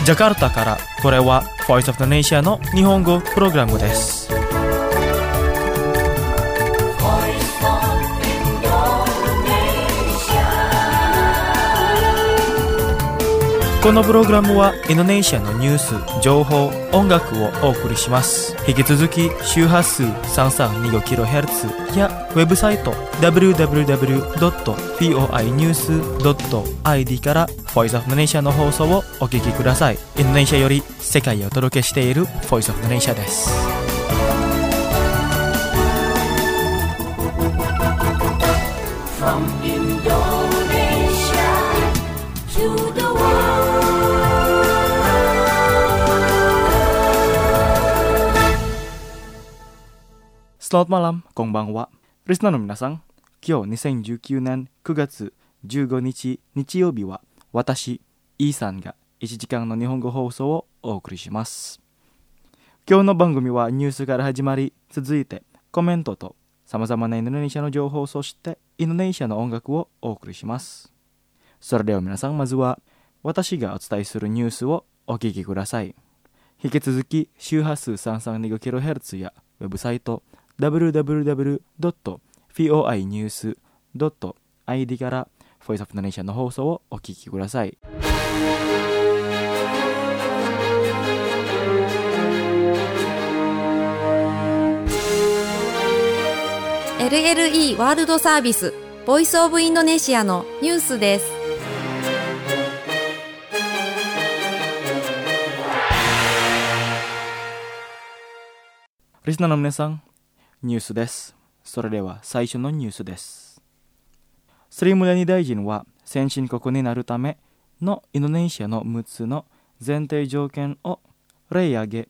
ジャカルタからこれは Voice of the Nation の日本語プログラムです。このプログラムはインドネシアのニュース、情報、音楽をお送りします。引き続き周波数 3325kHz やウェブサイト www.voinews.id から Voice of the Nation の放送をお聞きください。インドネシアより世界をお届けしている Voice of the Nation です。From Indonesia to the Selamat malam, konbanwa. リスナーの皆さん、今日2019年9月15日日曜日は私、イーさんが1時間の日本語放送をお送りします。今日の番組はニュースから始まり、続いてコメントと様々なインドネシアの情報、そしてインドネシアの音楽をお送りします。それでは皆さん、まずは私がお伝えするニュースをお聞きください。引き続き周波数 3325kHz やウェブサイトwww.voinews.id から Voice of the Nation の放送をお聞きください。 LLE ワールドサービスボイスオブインドネシアのニュースです。 リスナーの皆さん、ニュースです。それでは最初のニュースです。スリムラニ大臣は先進国になるためのインドネシアの6つの前提条件を例挙げ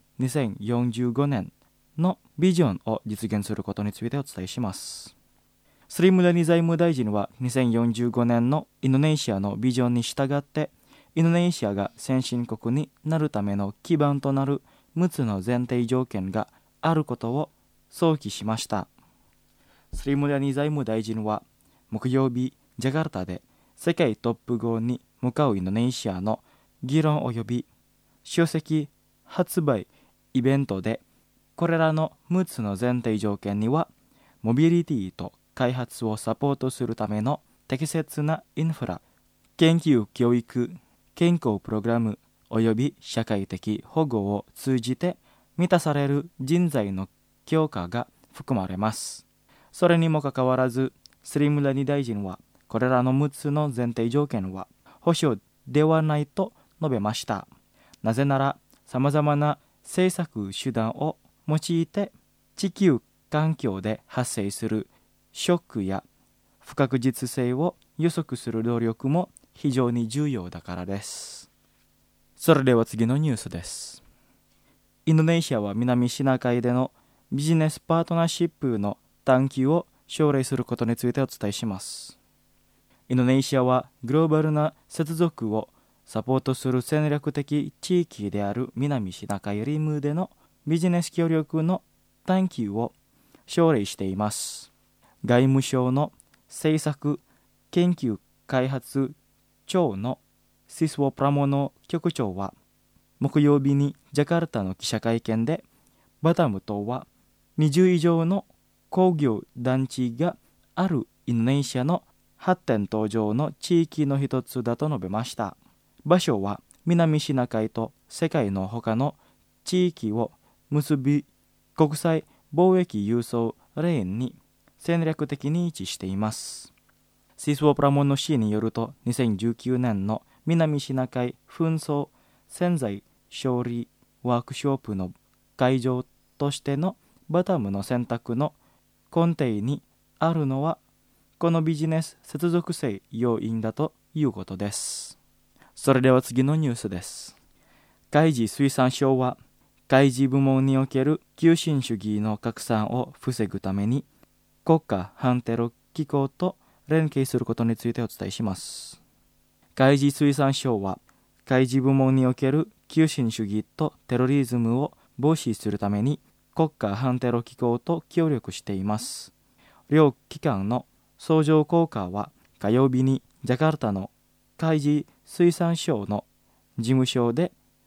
2045年のビジョンを実現することについてお伝えします。スリムラニ財務大臣は2045年のインドネシアのビジョンに従ってインドネシアが先進国になるための基盤となる6つの前提条件があることを想起しました。スリムラニ財務大臣は木曜日ジャカルタで世界トップ5に向かうインドネシアの議論及び書籍発売イベントでこれらの6つの前提条件にはモビリティと開発をサポートするための適切なインフラ、研究教育、健康プログラム及び社会的保護を通じて満たされる人材の強化が含まれます。それにもかかわらず、スリムラニ大臣はこれらの6つの前提条件は保証ではないと述べました。なぜなら、さまざまな政策手段を用いて地球環境で発生するショックや不確実性を予測する努力も非常に重要だからです。それでは次のニュースです。インドネシアは南シナ海でのビジネスパートナーシップの探求を奨励することについてお伝えします。インドネシアはグローバルな接続をサポートする戦略的地域である南シナ海リムでのビジネス協力の探求を奨励しています。外務省の政策研究開発庁のシスウォプラモノ局長は木曜日にジャカルタの記者会見でバタム島は20以上の工業団地があるインドネシアの発展途上の地域の一つだと述べました。場所は南シナ海と世界の他の地域を結び国際貿易輸送レーンに戦略的に位置しています。シスウォプラモンの市によると2019年の南シナ海紛争潜在勝利ワークショップの会場としてのバタムの選択の根底にあるのはこのビジネス接続性要因だということです。それでは次のニュースです。海事水産省は海事部門における急進主義の拡散を防ぐために国家反テロ機構と連携することについてお伝えします。海事水産省は海事部門における急進主義とテロリズムを防止するために国家反テロ機構と協力しています。両機関の相乗効果は火曜日にジャカルタの海事水産省の事務所で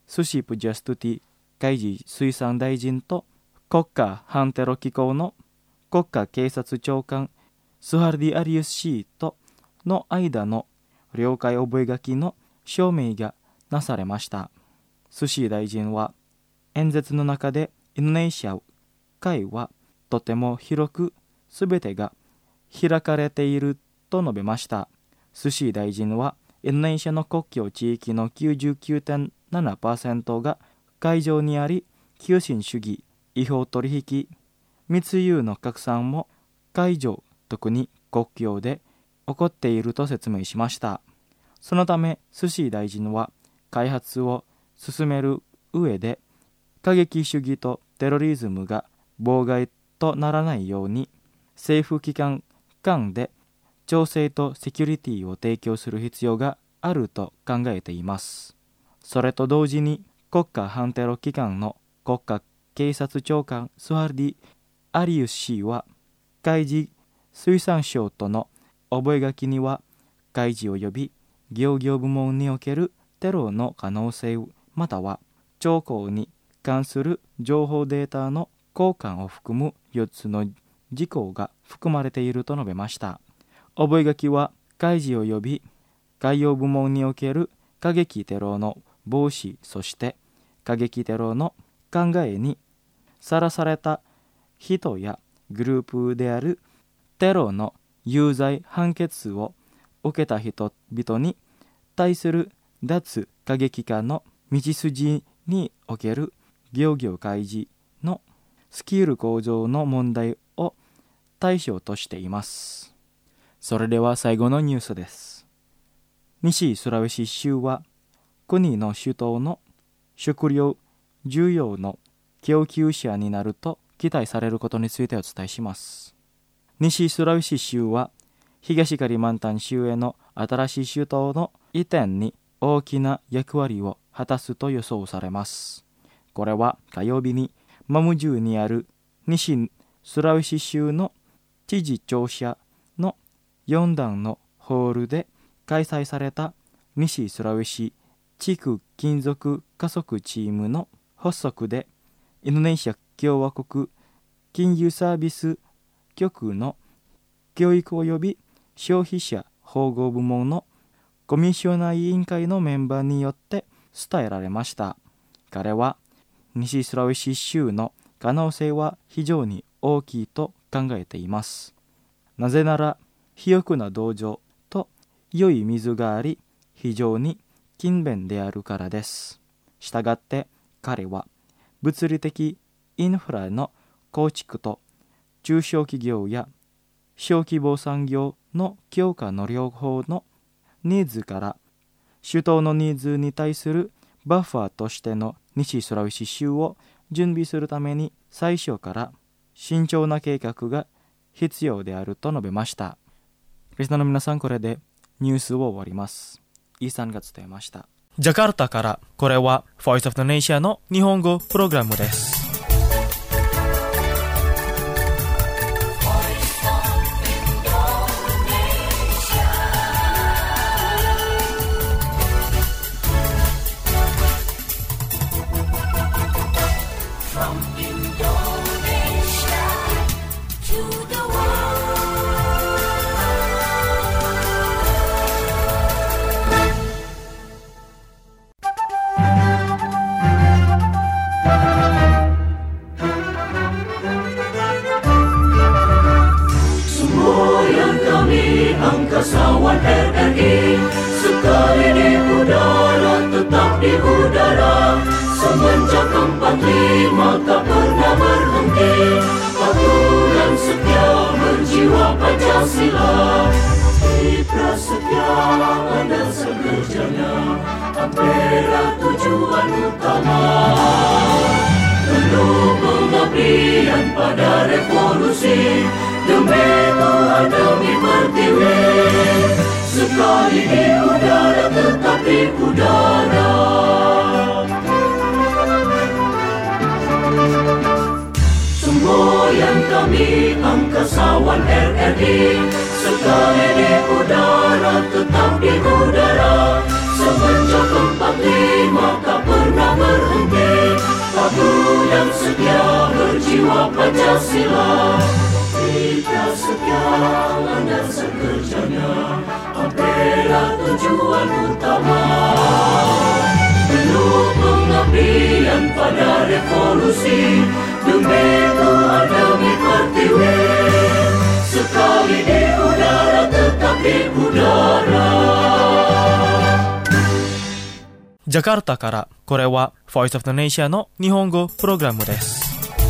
寿司プジャストゥティ海事水産大臣と国家反テロ機構の国家警察長官スハルディ・アリウス氏との間の了解覚書の証明がなされました。スシ大臣は演説の中でインドネシア海はとても広くすべてが開かれていると述べました。スシ大臣はインドネシアの国境地域の 99.7% が海上にあり、急進主義、違法取引、密輸の拡散も海上、特に国境で起こっていると説明しました。そのため、スシ大臣は開発を進める上で、過激主義とテロリズムが妨害とならないように、政府機関間で調整とセキュリティを提供する必要があると考えています。それと同時に、国家反テロ機関の国家警察長官スハルディ・アリウス氏は、海事水産省との覚書には、海事及び漁業部門におけるテロの可能性または兆候に関する情報データの交換を含む4つの事項が含まれていると述べました。覚書は海事及び海洋部門における過激テロの防止、そして過激テロの考えにさらされた人やグループであるテロの有罪判決を受けた人々に対する脱過激化の道筋における漁業開示のスキル向上の問題を対象としています。それでは最後のニュースです。西スラウェシ州は国の首都の食料需要の供給者になると期待されることについてお伝えします。西スラウェシ州は東カリマンタン州への新しい首都の移転に大きな役割を果たすと予想されます。これは火曜日にマムジュにある西スラウェシ州の知事庁舎の4段のホールで開催された西スラウェシ地区金属加速チームの発足で、インドネシア共和国金融サービス局の教育及び消費者保護部門のコミッショナー委員会のメンバーによって伝えられました。彼は西スラウェシ州の可能性は非常に大きいと考えています。なぜなら肥沃な土壌と良い水があり、非常に勤勉であるからです。したがって彼は物理的インフラの構築と中小企業や小規模産業の強化の両方のニーズから首都のニーズに対するバッファーとしての西スラウェシ州を準備するために最初から慎重な計画が必要であると述べました。リスナーの皆さん、これでニュースを終わります。イーサンが伝えました。ジャカルタから、これは Voice of the Nation の日本語プログラムです。 Angkasawan RRI sekali di udara, tetap di udara. Semenjak 45 tak pernah berhenti. Patuh dan setia berjiwa Pancasila. Citra setia pada sekerjanya, Ampera tujuan utama. Penuh pengabdian pada revolusi, demi Tuhan demi pertiwi. Sekali di udara, tetap di udara. Semboyan kami angkasawan RRI, sekali di udara, tetap di udara. Semenjak 45 tak pernah berhenti. Aku yang setia berjiwa Pancasila. Kita setia landasan kerjanya, membela tujuan utama. Penuh pengabdian pada revolusi, demi Tuhan demi Pertiwi. Sekali di udara tetap di udara. Jakarta からこれは Voice of the Nation の日本語プログラムです。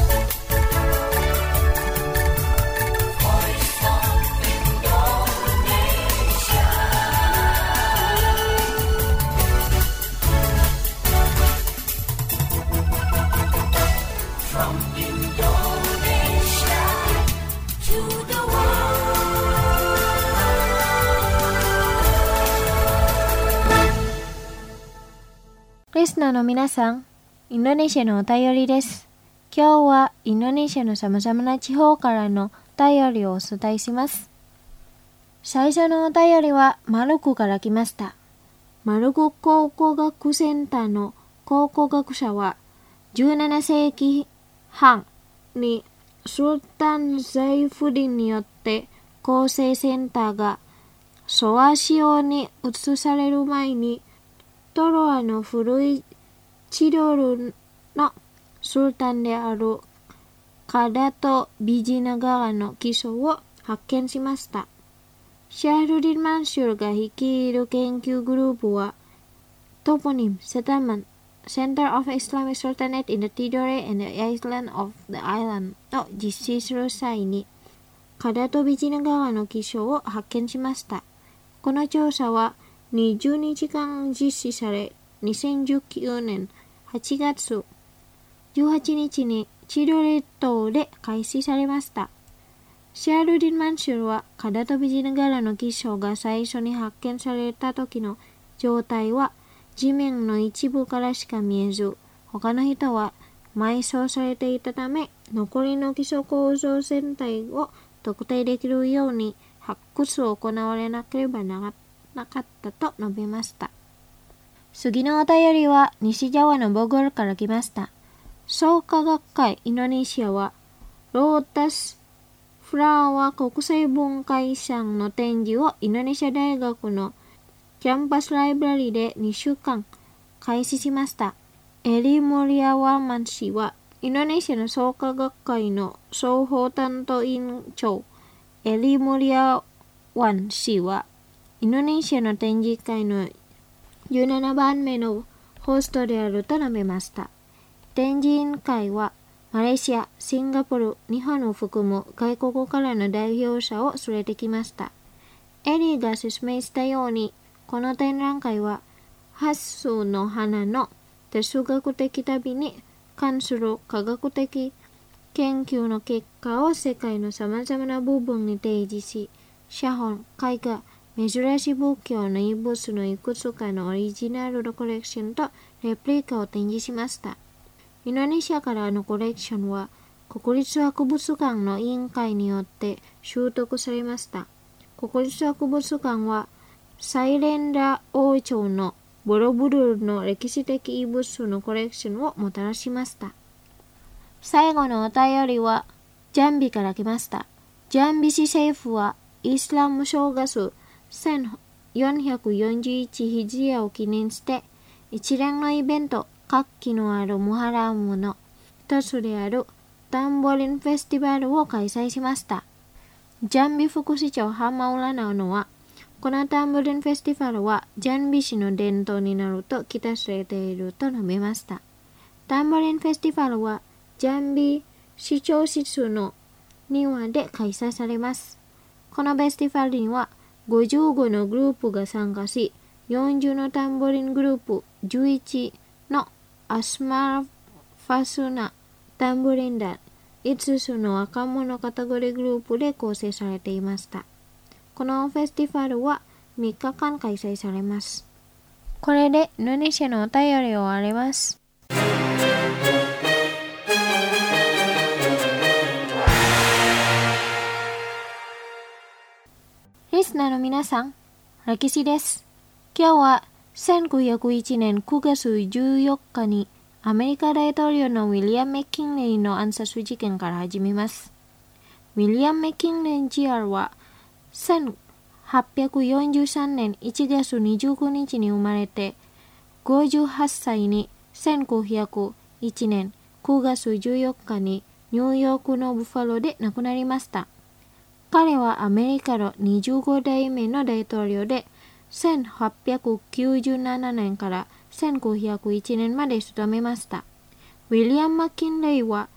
リスナーの皆さん、インドネシアのお便りです。今日はインドネシアのさまざまな地方からのお便りをお伝えします。最初のお便りはマルコから来ました。マルコ考古学センターの考古学者は17世紀半にスルタン・ザイフディンによって構成センターがソアシオに移される前にトロアの古いチロルのスルタンであるカダト・ビジナガラの基礎を発見しました。シャールディン・マンシュルが率いる研究グループはトポニム・セタマン、Center of Islamic Sultanate in the Tidore and the Island of the Island を実施する際にカダト・ビジナガラの基礎を発見しました。この調査は20日間実施され、2019年8月18日にチロ列島で開始されました。シャールディン・マンシュルはカダト・ビジナガラの基礎が最初に発見された時の状態は地面の一部からしか見えず、他の人は埋葬されていたため、残りの基礎構造全体を特定できるように発掘を行われなければなかったと述べました。次のお便りは西ジャワのボゴルから来ました。創価学会インドネシアはロータスフラワー国際文化遺産の展示をインドネシア大学のキャンパスライブラリで2週間開始しました。エリ・モリア・ワーマン氏はインドネシアの創価学会の双方担当委員長エリ・モリア・ワン氏はインドネシアの展示会の17番目のホストであると述べました。展示委員会はマレーシア、シンガポール、日本を含む外国からの代表者を連れてきました。エリーが説明したように、この展覧会は8数の花の哲学的旅に関する科学的研究の結果を世界のさまざまな部分に提示し、写本、絵画、珍しい仏教の遺物のいくつかのオリジナルのコレクションとレプリカを展示しました。インドネシアからのコレクションは国立博物館の委員会によって習得されました。国立博物館はサイレンダー王朝のボロブルーの歴史的遺物のコレクションをもたらしました。最後のお便りはジャンビから来ました。ジャンビ市政府はイスラム正月1441ヒジヤを記念して一連のイベント、活気のあるムハラムの一つであるタンボリンフェスティバルを開催しました。ジャンビ副市長ハマウラナノは、このタンボリンフェスティバルはジャンビ市の伝統になると期待されていると述べました。タンボリンフェスティバルはジャンビ市長室の庭で開催されます。このフェスティバルには55のグループが参加し、40のタンボリングループ、11のアスマルファスナタンボリン団、5つの若者カテゴリーグループで構成されていました。このフェスティバルは3日間開催されます。これでインドネシアのお便りを終わります。リスナーの皆さん、歴史です。今日は1901年9月14日にアメリカ大統領のウィリアム・メキンレイの暗殺事件から始めます。ウィリアム・メキンレイ Jr. は1843年1月29日に生まれて、58歳に1901年9月14日にニューヨークのブファロで亡くなりました。彼はアメリカの25代目の大統領で、1897年から1901年まで務めました。ウィリアム・マッキンレイは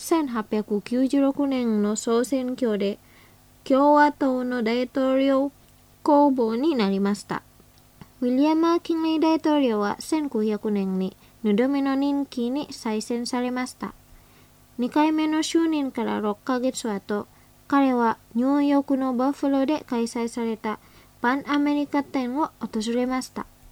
1896年の総選挙で共和党の大統領候補になりました。ウィリアム・マッキンレイ大統領は1900年に2度目の任期に再選されました。2回目の就任から6ヶ月後、彼はニューヨークのバッファローで開催されたパンアメリカ展を訪れました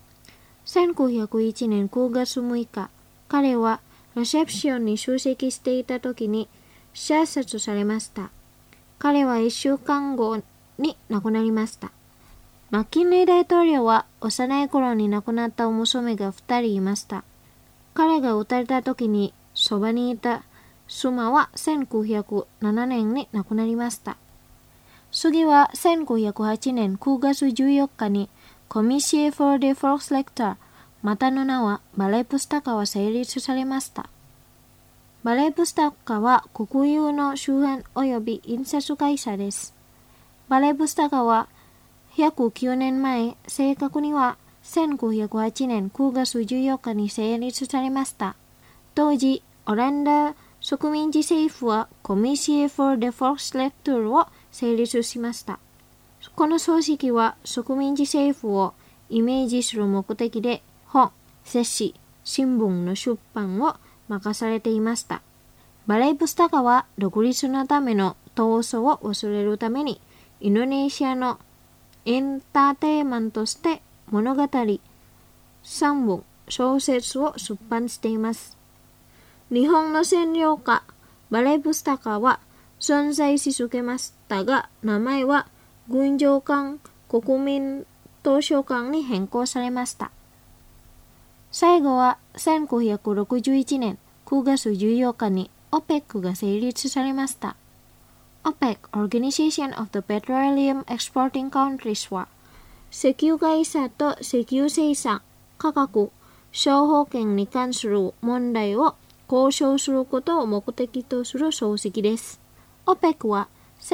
。1901年9月6日、彼はレセプションに出席していた時に射殺されました。彼は1週間後に亡くなりました。マッキンレイ大統領は幼い頃に亡くなった娘が2人いました。彼が撃たれた時にそばにいた妻は1907年に亡くなりました。次は1908年9月14日にコミシエ・フォー・デ・フォルス・レクター、またの名はバレープスタカは成立されました。バレープスタカは国有の周辺及び印刷会社です。バレープスタカは109年前、正確には1908年9月14日に成立されました。当時、オランダ植民地政府はコミシエ・フォー・デ・フォルス・レクターを成立しました。この組織は植民地政府をイメージする目的で本、冊子、新聞の出版を任されていました。バレープスタカは独立のための闘争を忘れるためにインドネシアのエンターテインメントとして物語、散文、小説を出版しています。日本の占領下、バレープスタカは存在し続けましたが、名前は軍場館国民図書館に変更されました。最後は1961年9月14日に OPEC が成立されました。OPEC Organization of the Petroleum Exporting Countries は石油会社と石油生産、価格、商法権に関する問題を交渉することを目的とする組織です。OPEC は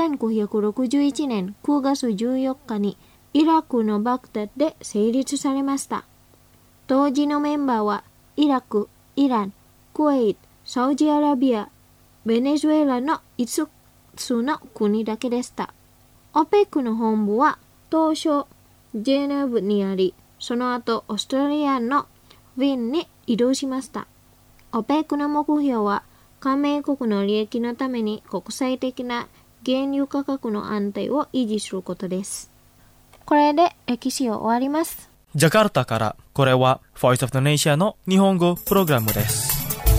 1961年9月14日にイラクのバグダッドで成立されました。当時のメンバーはイラク、イラン、クウェート、サウジアラビア、ベネズエラの5つの国だけでした。OPEC の本部は当初ジェネブにあり、その後オーストラリアのウィーンに移動しました。OPEC の目標は加盟国の利益のために国際的な原油価格の安定を維持することです。これで歴史を終わります。 ジャカルタからこれは Voice of the Nation の日本語プログラムです。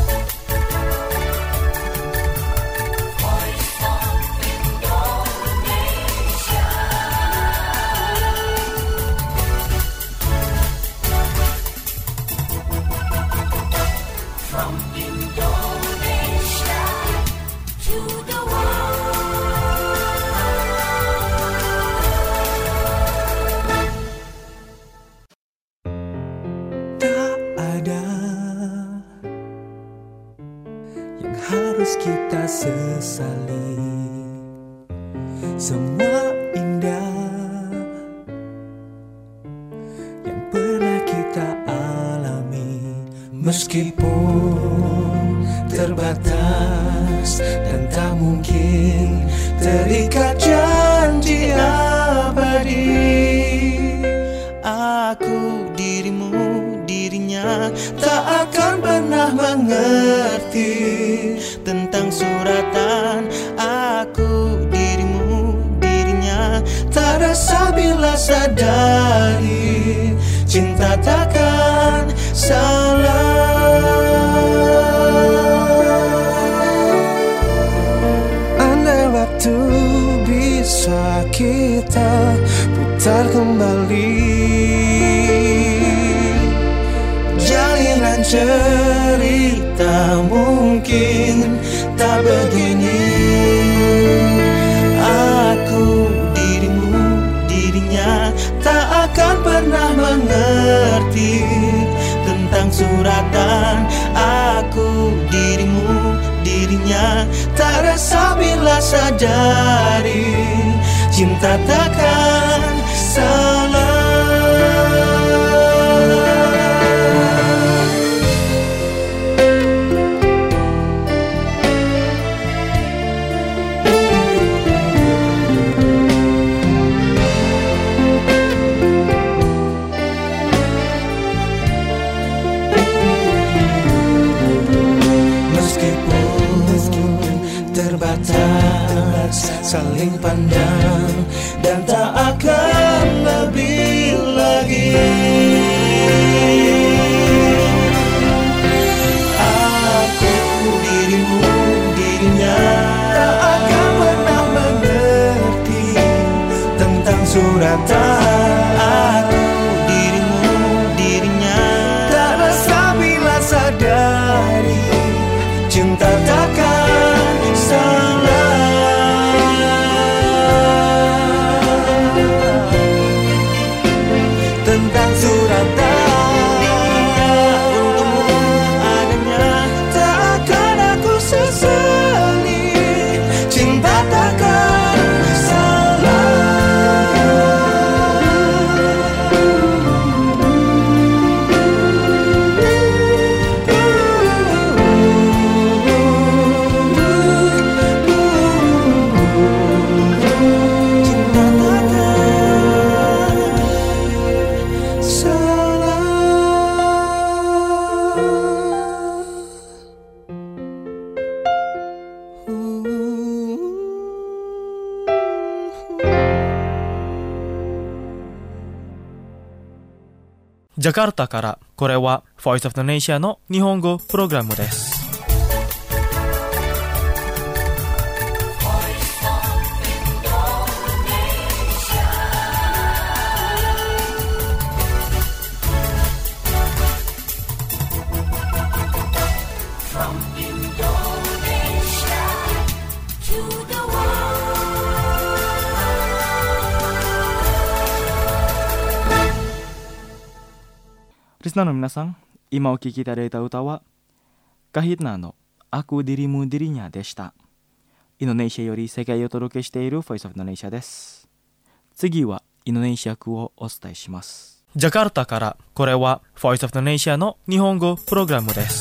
Kita sesali semua indah yang pernah kita alami, meskipun terbatas dan tak mungkin terikat janji abadi. Aku dirimu, dirinya tak akan pernah mengerti tentang suratan. Aku dirimu, dirinya tak rasa bila sadari cinta takkan salah. Andai waktu bisa kita putar kembali, jalinan cerita mungkin tak begini. Aku, dirimu, dirinya tak akan pernah mengerti tentang suratan. Aku, dirimu, dirinya tak rasa bila sadari cinta takkan salah. Terbatas saling pandang dan tak akan lebih lagi. Aku, dirimu, dirinya tak akan pernah mengerti tentang suratan. Aku, dirimu, dirinya tak rasa bila sadari cinta takkan salah. Tentang suratan untukmu adanya tak akan aku sesali. Cinta takkan Jakarta からこれは Voice of the Nation の日本語プログラムです。リスナーの皆さん、今お聴きいただいた歌はカヒトナのAku Dirimu Dirinyaでした。インドネシアより世界をお届けしている Voice of Indonesia です。次はインドネシア語をお伝えします。ジャカルタからこれは Voice of Indonesia の日本語プログラムです。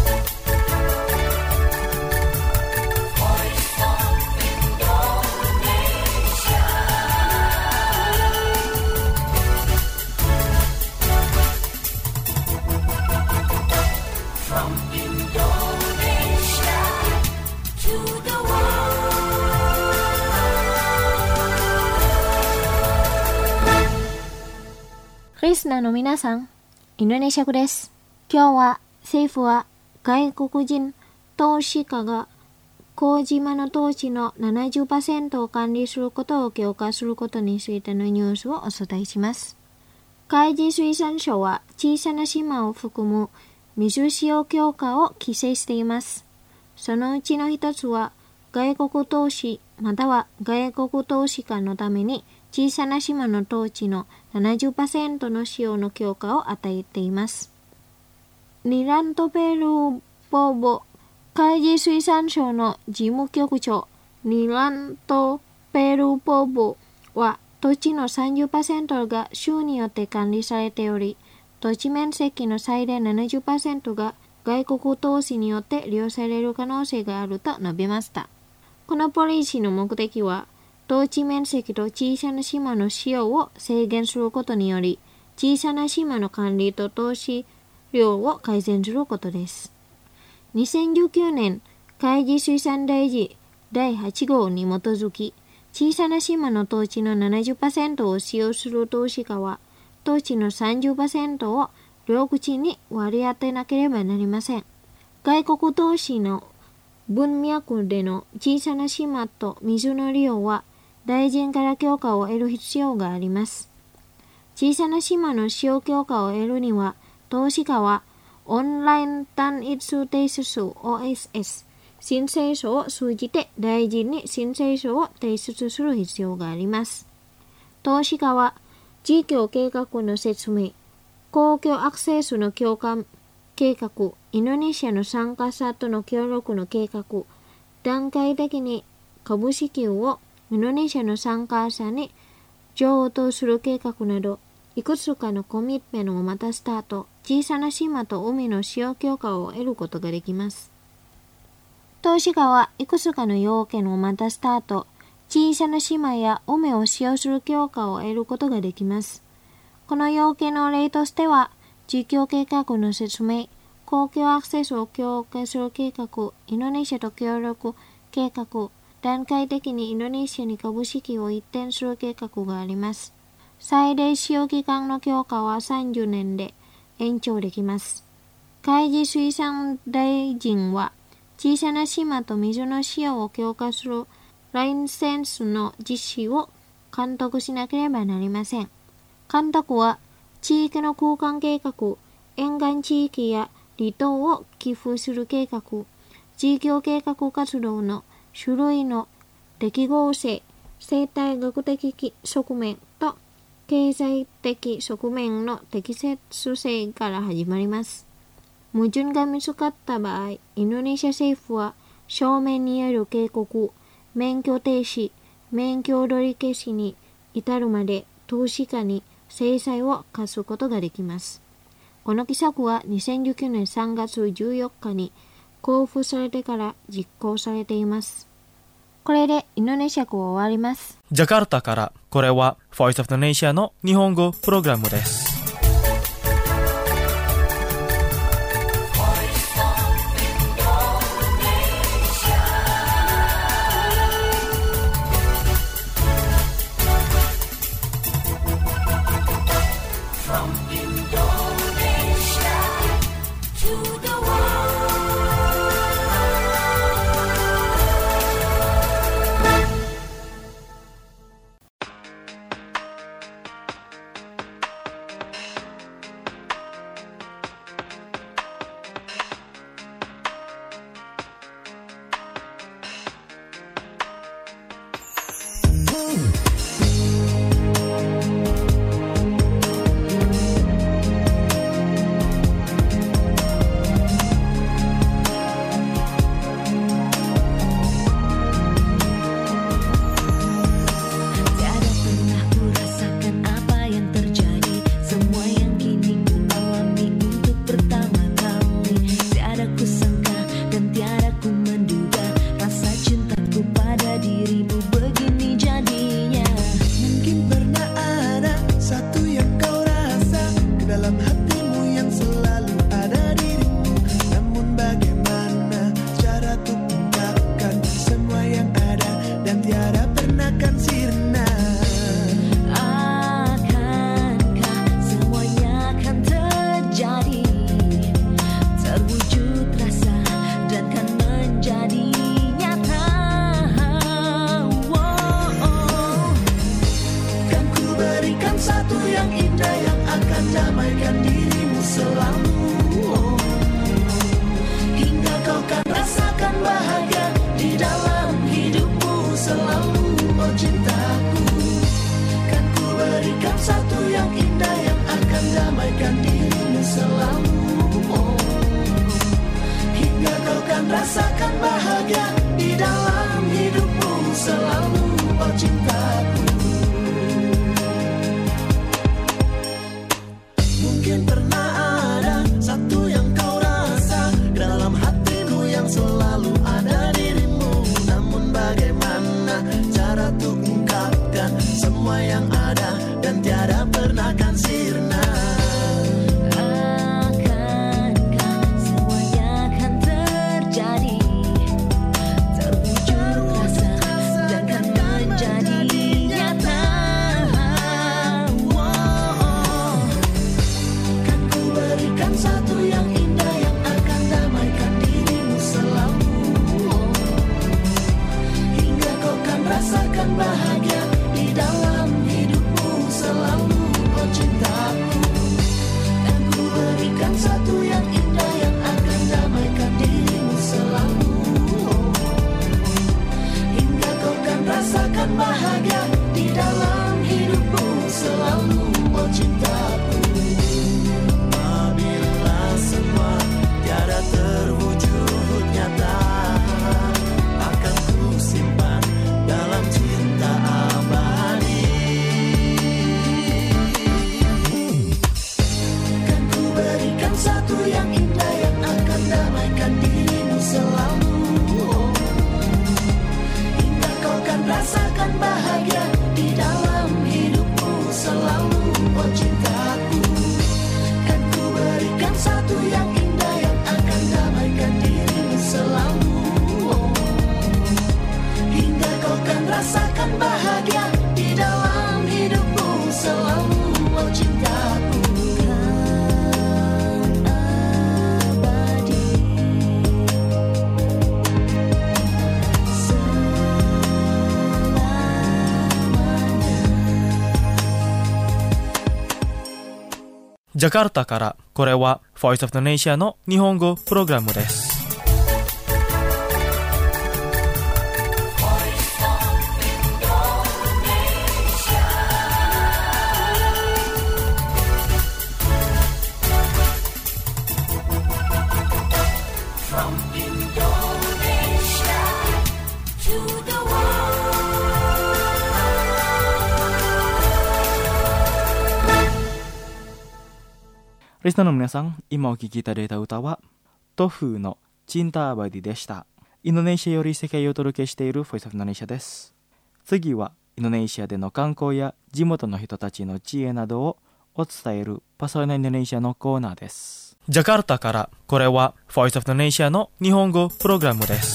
リスナーの皆さん、インドネシア語です。今日は政府は外国人投資家が小島の土地の 70% を管理することを強化することについてのニュースをお伝えします。海事水産省は小さな島を含む水使用強化を規制しています。そのうちの一つは外国投資または外国投資家のために小さな島の土地の 70% の使用の強化を与えています。ニラントペルーボボ海事水産省の事務局長ニラントペルーボボは土地の 30% が州によって管理されており、土地面積の最大 70% が外国投資によって利用される可能性があると述べました。このポリシーの目的は土地面積と小さな島の使用を制限することにより、小さな島の管理と投資量を改善することです。2019年、海事水産大臣第8号に基づき、小さな島の土地の 70% を使用する投資家は、土地の 30% を両口に割り当てなければなりません。外国投資の文脈での小さな島と水の利用は、大臣から許可を得る必要があります。小さな島の使用許可を得るには、投資家はオンライン単一提出 OSS 申請書を通じて大臣に申請書を提出する必要があります。投資家は事業計画の説明、公共アクセスの強化計画、インドネシアの参加者との協力の計画、段階的に株式をインドネシアの参加者に譲渡する計画など、いくつかのコミットメントをまたした後、小さな島と海の使用許可を得ることができます。投資家はいくつかの要件を満たした後、小さな島や海を使用する許可を得ることができます。この要件の例としては、事業計画の説明、公共アクセスを強化する計画、インドネシアと協力計画、段階的にインドネシアに株式を移転する計画があります。最大使用期間の許可は30年で延長できます。海事水産大臣は、小さな島と水の使用を強化するライセンスの実施を監督しなければなりません。監督は地域の空間計画、沿岸地域や離島を寄付する計画、事業計画活動の種類の適合性、生態学的側面と経済的側面の適切性から始まります。矛盾が見つかった場合、インドネシア政府は書面による警告、免許停止、免許取り消しに至るまで投資家に制裁を科すことができます。この規則は2019年3月14日に公布されてから実行されています。これでインドネシア語終わります。 ジャカルタから、これは Voice of Indonesia の日本語プログラムです。 Rasakan bahagia di dalam hidupmu selalu, oh cintaku. Mungkin pernah ada satu yang kau rasa dalam hatimu yang selalu ada dirimu. Namun bagaimana cara untuk ungkapkan semua yang ada dan tiada pernah kan sirna. Rasakan bahagia di dalam hidupmu selalu, oh cintaku. Dan ku berikan satu yang indah rasakan bahagia di dalam hidupmu selalu, oh cintaku. Kan ku berikan satu yang indah yang akan damaikan dirimu selalu, oh. Hingga kau kan rasakan bahagia di dalam hidupmu selalu, oh cintaku. ジャカルタから、これは Voice of Indonesia の日本語プログラムです。リスナーの皆さん、今お聴きいただいた歌はトフのチンタアバディでした。インドネシアより世界をお届けしているボイスオブインドネシアです。次はインドネシアでの観光や地元の人たちの知恵などをお伝えるパソナインドネシアのコーナーです。ジャカルタから、これはボイスオブインドネシアの日本語プログラムです。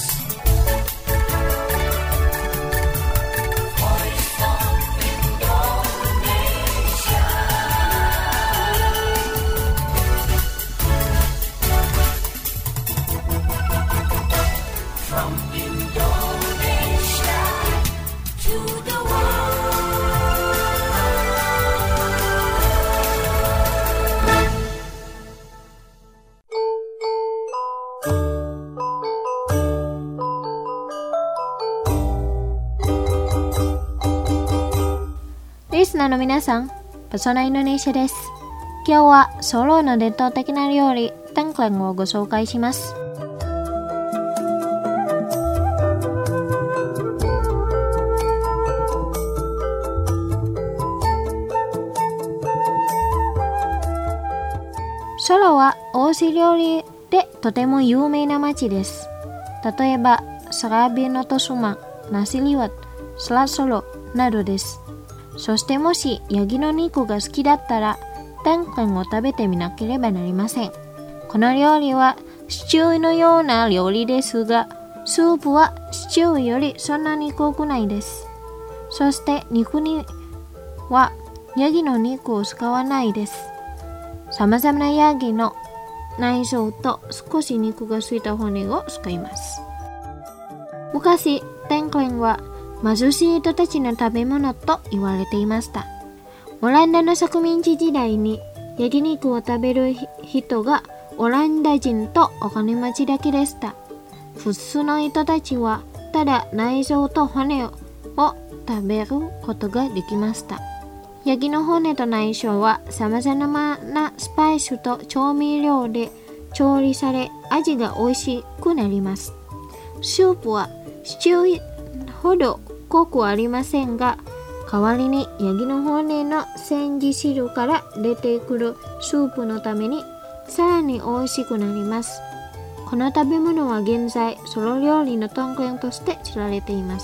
リスナーの皆さん、パソナインドネシアです。今日はソロの伝統的な料理、タンクレンをご紹介します。ソロは欧州料理でとても有名な町です。例えば、サラビノトスマ、ナシリワット、スラソロなどです。そしてもしヤギの肉が好きだったら、タンクレンを食べてみなければなりません。この料理はシチューのような料理ですが、スープはシチューよりそんなに濃くないです。そして肉にはヤギの肉を使わないです。さまざまなヤギの内臓と少し肉がついた骨を使います。昔、タンクレンは貧しい人たちの食べ物と言われていました。オランダの植民地時代にヤギ肉を食べる人がオランダ人とお金持ちだけでした。普通の人たちはただ内臓と骨を食べることができました。ヤギの骨と内臓はさまざまなスパイスと調味料で調理され、味が美味しくなります。スープはシチューほど濃くありませんが、代わりにヤギの骨の煎じ汁から出てくるスープのためにさらに美味しくなります。この食べ物は現在ソロ料理のタンクレンとして知られています。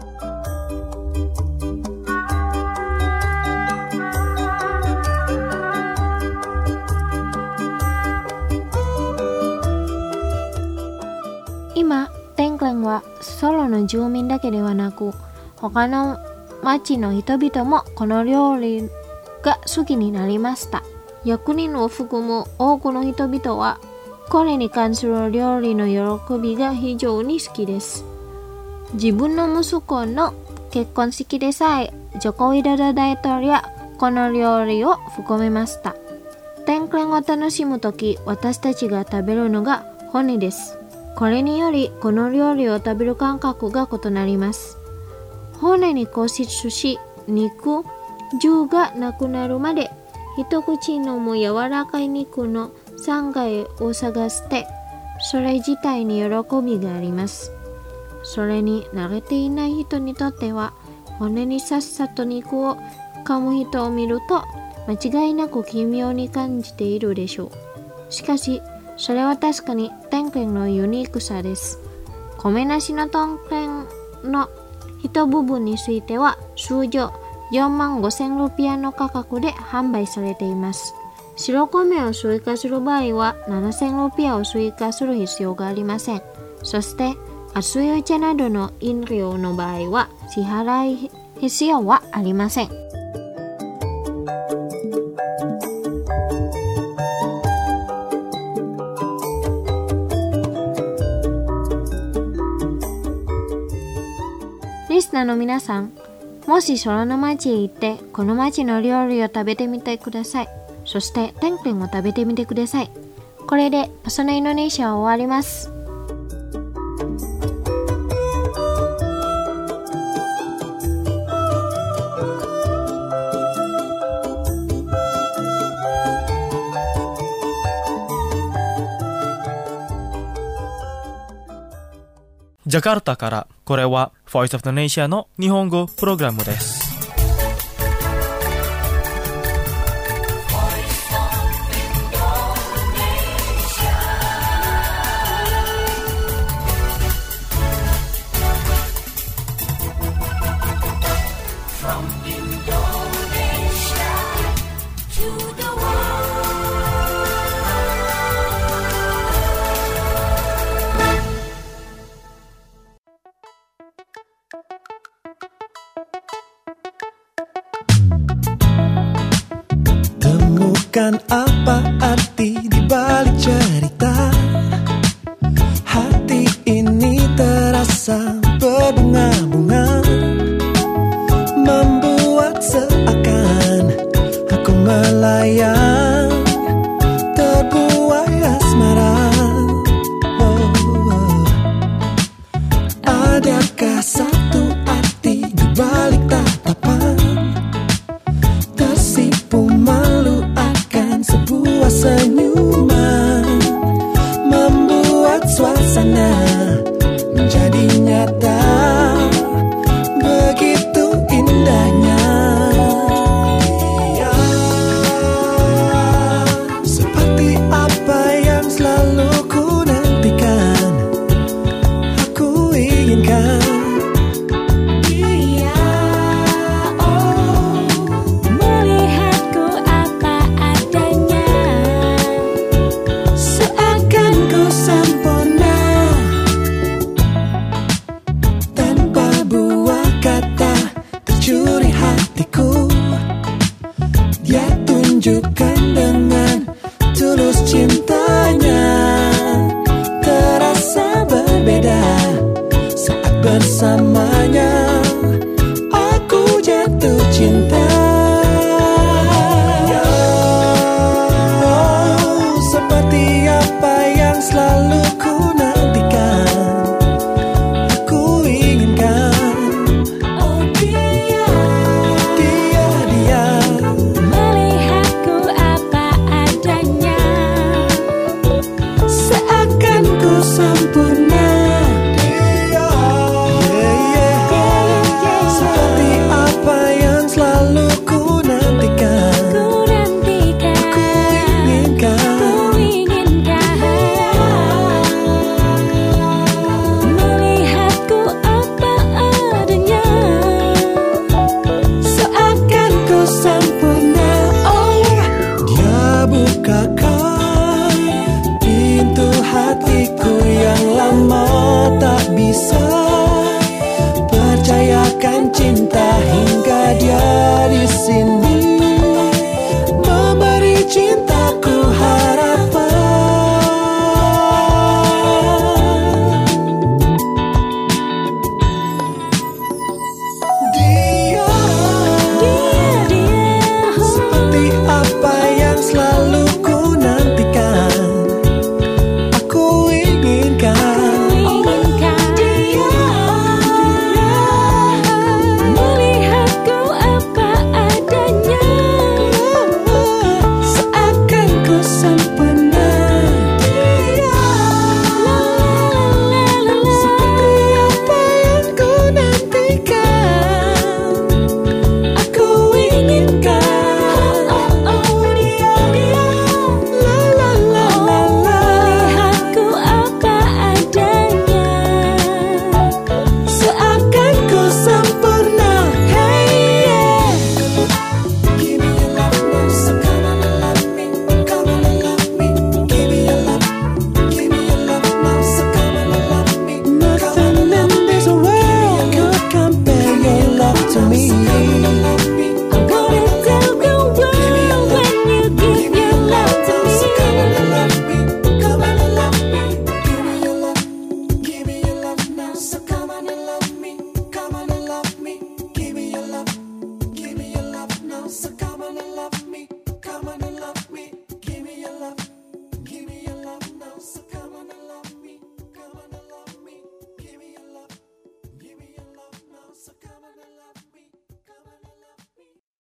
今、タンクレンはソロの住民だけではなく、他の町の人々もこの料理が好きになりました。100人を含む多くの人々はこれに関する料理の喜びが非常に好きです。自分の息子の結婚式でさえジョコ・ウィドド大統領はこの料理を含めました。タンクレンを楽しむとき、私たちが食べるのが骨です。これによりこの料理を食べる感覚が異なります。骨に固執し、肉汁がなくなるまで一口飲む柔らかい肉の3階を探して、それ自体に喜びがあります。それに慣れていない人にとっては、骨にさっさと肉を噛む人を見ると間違いなく奇妙に感じているでしょう。しかしそれは確かにタンクレンのユニークさです。米なしのタンクレンの 1部分については通常45,000ルピアの価格で販売されています。白米を追加する場合は7,000ルピアを追加する必要がありません。そして熱いお茶などの飲料の場合は支払い必要はありません。リスナーの皆さん、もしその町へ行ってこの町の料理を食べてみてください。そしてテンペンを食べてみてください。これでパソナインドネシアは終わります。 ジャカルタからこれは Voice of Indonesia の日本語プログラムです。 Temukan apa arti di balik cerita. Hati ini terasa berbunga-bunga, membuat seakan aku melayang, terbuai asmara. Adakah satu arti di balik tatapan, tersipu malu akan sebuah senyuman, membuat suasana menjadi nyata.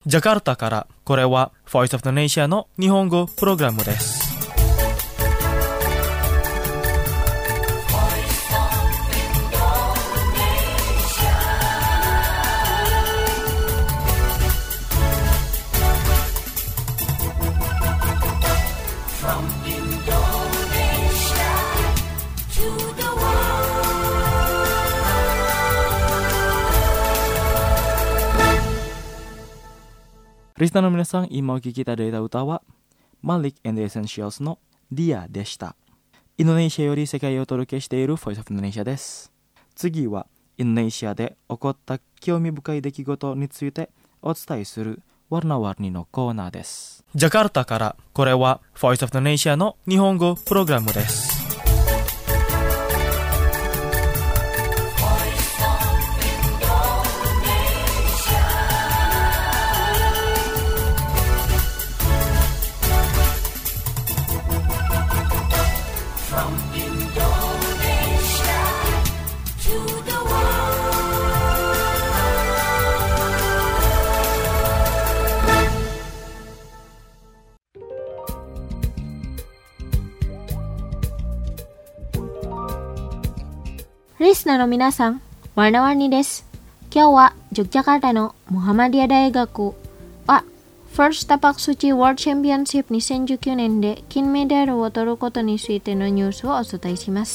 ジャカルタからこれは Voice of Indonesia の日本語プログラムです。リスナーの皆さん、今お聴きいただいた歌はMalik and the Essentials の Dia でした。インドネシアより世界をお届けしている Voice of Indonesia です。次はインドネシアで起こった興味深い出来事についてお伝えするワルナワルニのコーナーです。ジャカルタからこれは Voice of Indonesia の日本語プログラムです。 リスナーの皆さん、ワルナワルニです。今日はジョグジャカルタのムハマディア大学は First Tapak Suci World Championship 2019年で金メダルを取ることについてのニュースをお伝えします。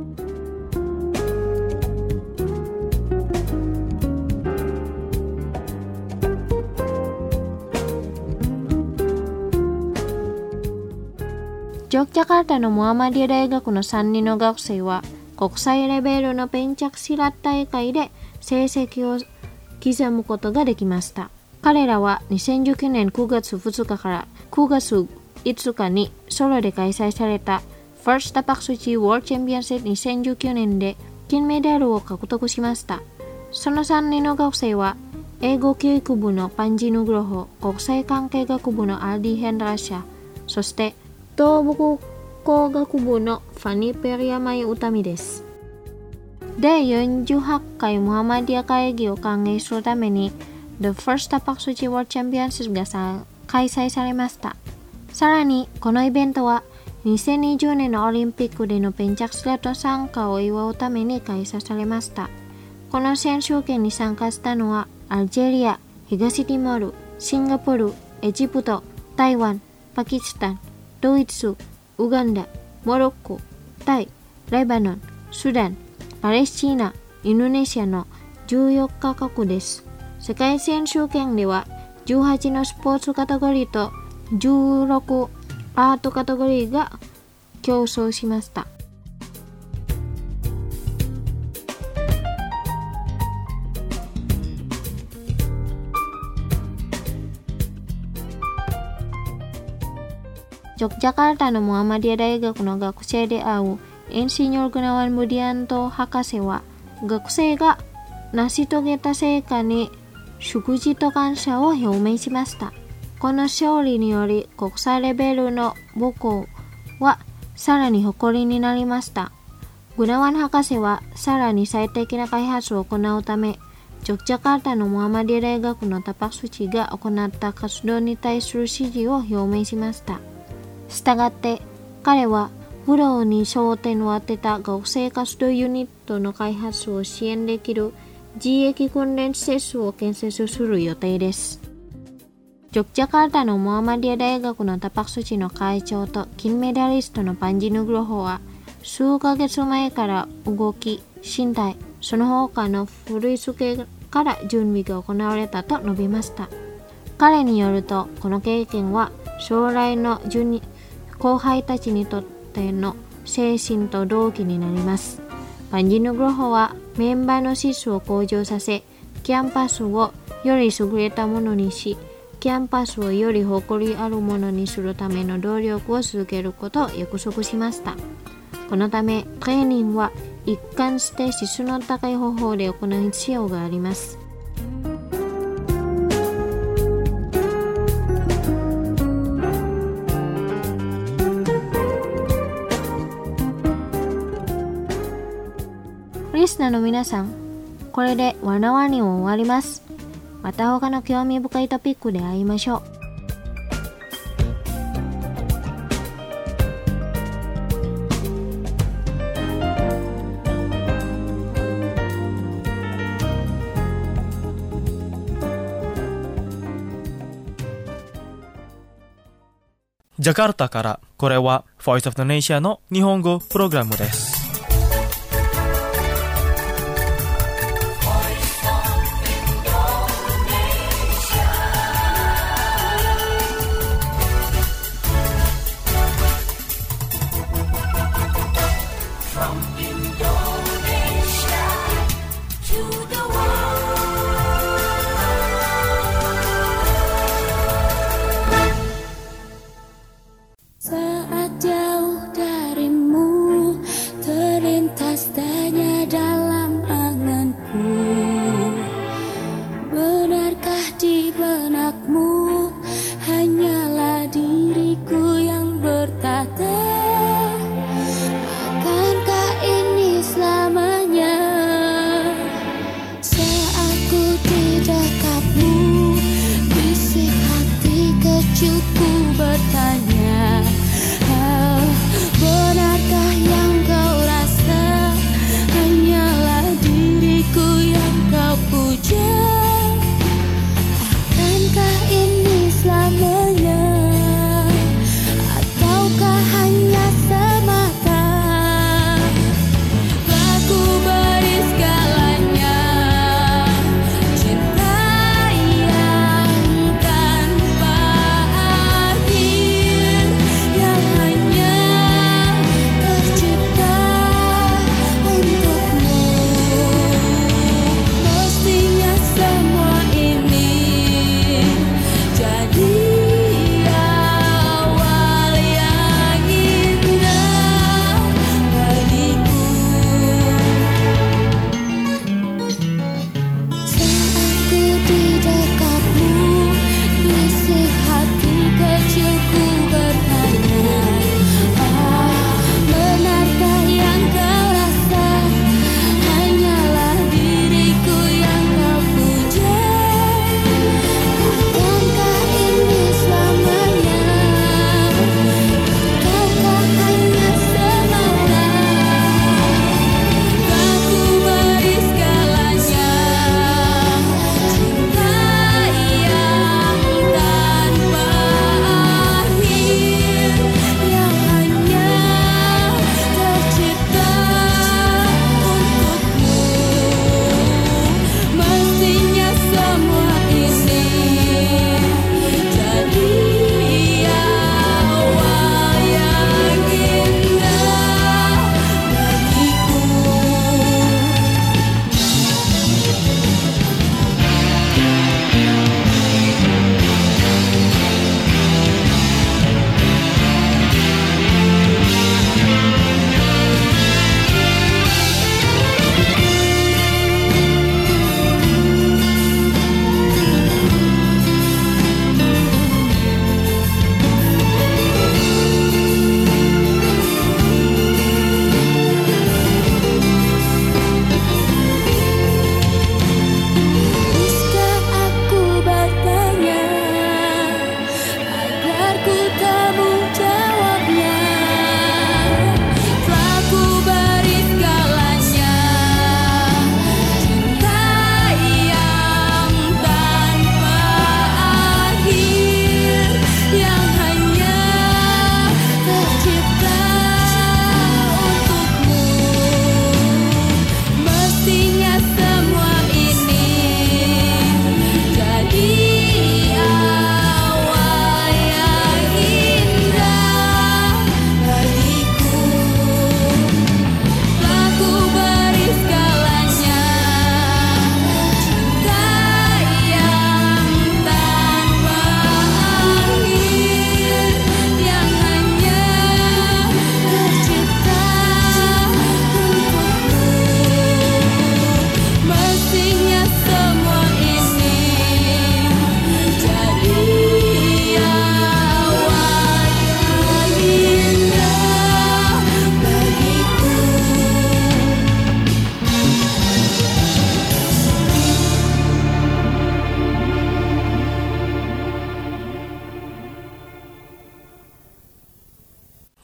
ジョグジャカルタのムハマディア大学の3人の学生は国際レベルのペンチャクシラッ大会で成績を刻むことができました。彼らは2019年9月2日から9月5日にソロで開催された First Tapak Suci World Championship 2019年で金メダルを獲得しました。その3人の学生は英語教育部のパンジヌグロホ、国際関係学部のアーディ・ヘンラシャ、そして東北工学部のファニ・ペリアマイ・ウタミです。第48回ムハマディア会議を歓迎するために The First Tapak Suci World Championship が開催されました。さらにこのイベントは2020年のオリンピックでのペンチャクシラット参加を祝うために開催されました。この選手権に参加したのはアルジェリア、東ティモール、シンガポール、エジプト、台湾、パキスタン、ドイツ、ウガンダ、モロッコ、タイ、レバノン、スダン、パレスチナ、インドネシアの14カ国です。世界選手権では18のスポーツカテゴリーと16アートカテゴリーが競争しました。ジョグジャカルタのムハマディア大学の学生であるエンシニョル・グナワン・ムディアント博士は学生が成し遂げた成果に祝辞と感謝を表明しました。この勝利により国際レベルの母校はさらに誇りになりました。グナワン博士はさらに最適な開発を行うためジョグジャカルタのムハマディア大学のタパクスチが行った活動に対する支持を表明しました。したがって彼はフローに焦点を当てた学生活動ユニットの開発を支援できる自益訓練施設を建設する予定です。ジョグジャカルタのムハマディア大学のタパクスチの会長と金メダリストのパンジヌグロホは数ヶ月前から動き、身体、その他の振り付けから準備が行われたと述べました。彼によるとこの経験は将来の後輩たちにとっての精神と動機になります。パンジヌグロホはメンバーの質を向上させ、キャンパスをより優れたものにし、キャンパスをより誇りあるものにするための努力を続けることを約束しました。このためトレーニングは一貫して質の高い方法で行う必要があります。リスナーの皆さん、これでワルナワルニを終わります。 また他の興味深いトピックで会いましょう。 ジャカルタからこれは Voice of Indonesia の日本語プログラムです。 Akankah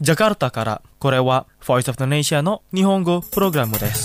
ジャカルタから、これは Voice of Indonesia の日本語プログラムです。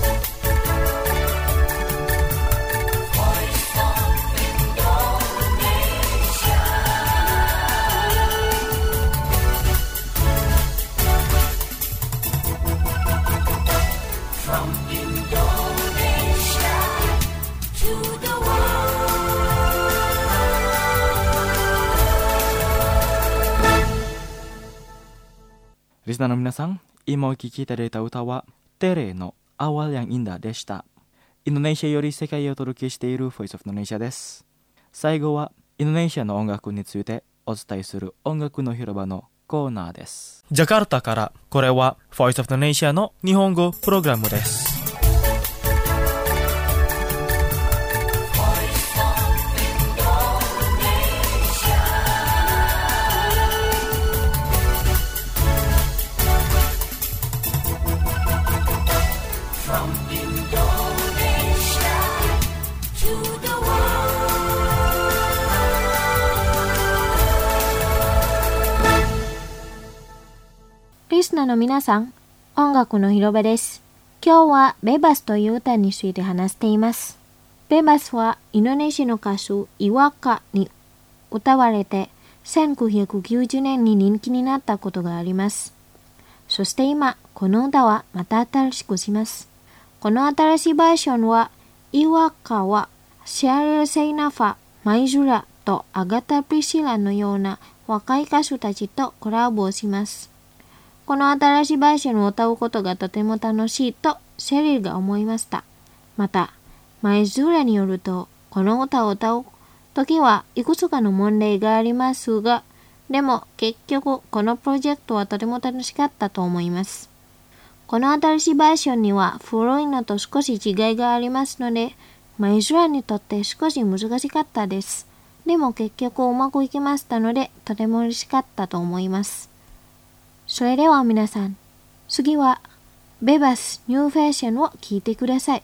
リスナーの皆さん、今お聴きいただいた歌はテレのAwal yang Indahでした。インドネシアより世界へお届けしている Voice of Indonesia です。最後はインドネシアの音楽についてお伝えする音楽の広場のコーナーです。ジャカルタから、これは Voice of Indonesia の日本語プログラムです。 リスナーの皆さん、音楽の広場です。今日はベバスという歌について話しています。ベバスはインドネシアの歌手イワカに歌われて1990年に人気になったことがあります。そして今、この歌はまた新しくします。この新しいバージョンはイワカはシェリル・セイナファ、マイズラとアガタ・プリシラのような若い歌手たちとコラボをします。この新しいバージョンを歌うことがとても楽しいとシェリルが思いました。また、マイズーラによると、この歌を歌うときはいくつかの問題がありますが、でも結局このプロジェクトはとても楽しかったと思います。この新しいバージョンには古いのと少し違いがありますので、マイズーラにとって少し難しかったです。でも結局うまくいきましたので、とても嬉しかったと思います。それでは皆さん、次はベバスニューファッションを聞いてください。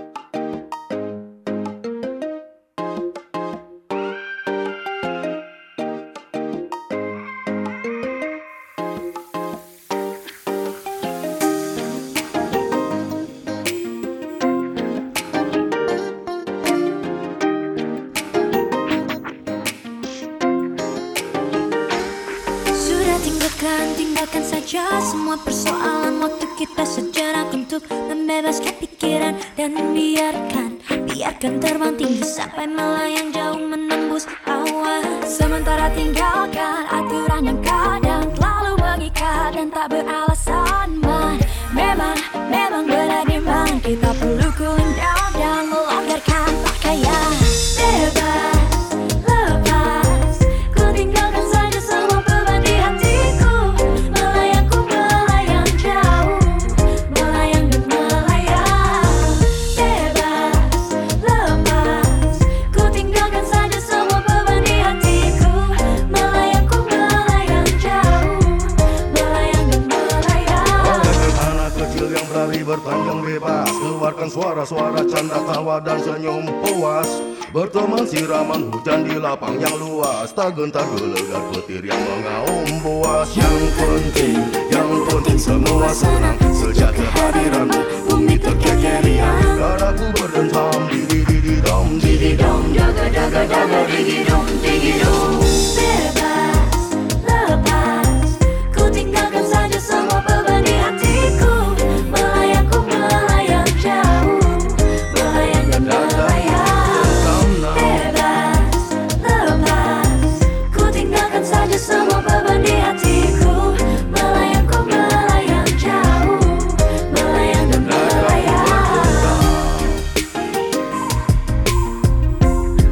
Tinggalkan saja semua persoalan waktu kita sejenak untuk membebaskan pikiran dan biarkan terbang tinggi sampai melayang jauh menembus awan. Sementara tinggalkan aturan yang kadang terlalu mengikat dan tak beralasan. Memang benar dimana kita perlu cooling down dan melonggarkan pakaian. Lepas, ku tinggalkan saja semua beban di hatiku. Bertanjang bebas, keluarkan suara-suara canda tawa dan senyum puas. Berteman siraman hujan di lapang yang luas, tak gentar gelegar petir yang mengaum buas. Yang penting semua senang sejak kehadiranmu, bumi terkekerian. Dadaku berdentam, didi-didi-dom, didi-dom, jaga-jaga, didi-dom, didi-dom. Lepas, ku tinggalkan saja semua beban di hatiku. Semua beban di hatiku melayang jauh, melayang dan melayang.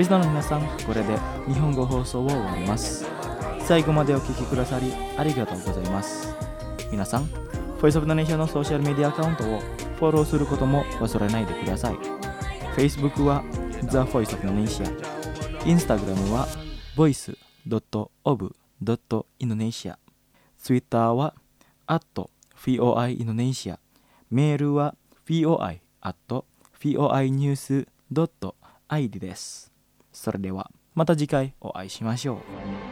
リスナーの皆さん、これで日本語放送を終わります。最後までお聞きくださりありがとうございます。皆さん、ボイスオブのネーションのソーシャルメディアアカウントをフォローすることも忘れないでください。Facebook は The Voice of Indonesia、Instagram は voice.of.indonesia、Twitter は@voiindonesia、メールは voi@voinews.id です。それではまた次回お会いしましょう。